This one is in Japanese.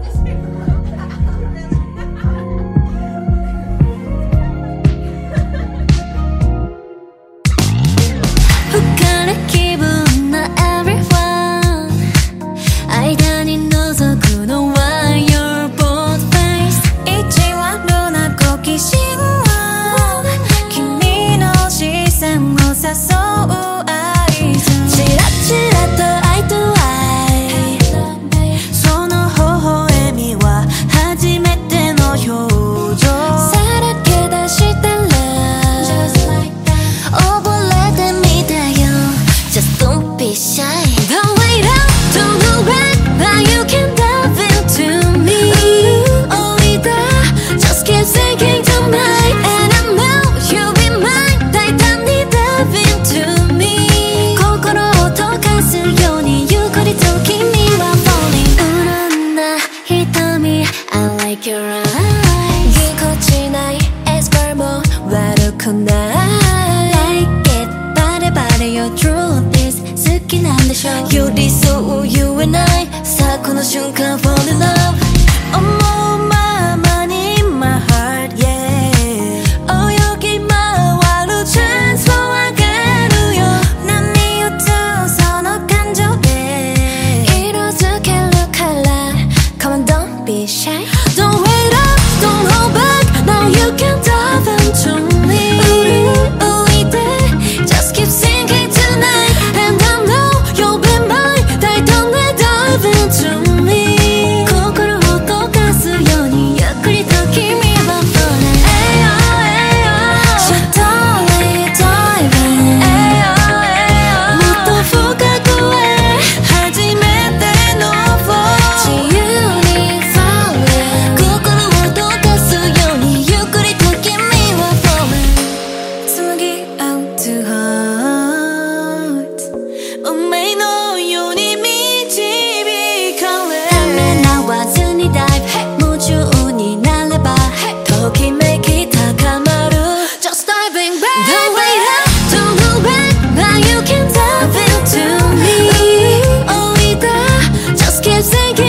寄り添う You and I さあこの瞬間 Fall in love 思うままに My heart yeah 泳ぎ回る Chance をあげるよ波打つその感情で色づけるから Come on don't be shy Don't wait up Don't hold back Now you can dive into meおいで Just keep singing tonight And I know you'll be mine 大胆で dive into me 心を溶かすようにゆっくりと君は falling Slowly diving もっと深くへ初めての fall 自由に falling 心を溶かすようにゆっくりと君は falling 紡ぎ合う two hearts 運命のように導かれためらわずに dive 夢中になればときめき高まる Just diving back Don't wait up Don't hold back Now you can dive into me おいで Just keep thinking